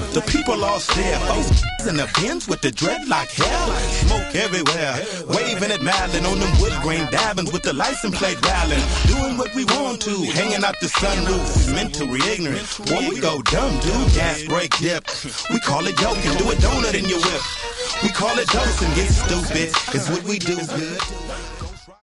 The people all stare. Oh, in the bins with the dreadlock hair. Smoke everywhere. Waving at Malin on them wood grain dabbins with the license plate rattling. Doing what we want to. Hanging out the sunroof. We mentally ignorant. Boy, we go dumb, dude. Gas, brake, dip. We call it joking. Do a donut in your whip. We call it dose and get stupid. It's what we do good.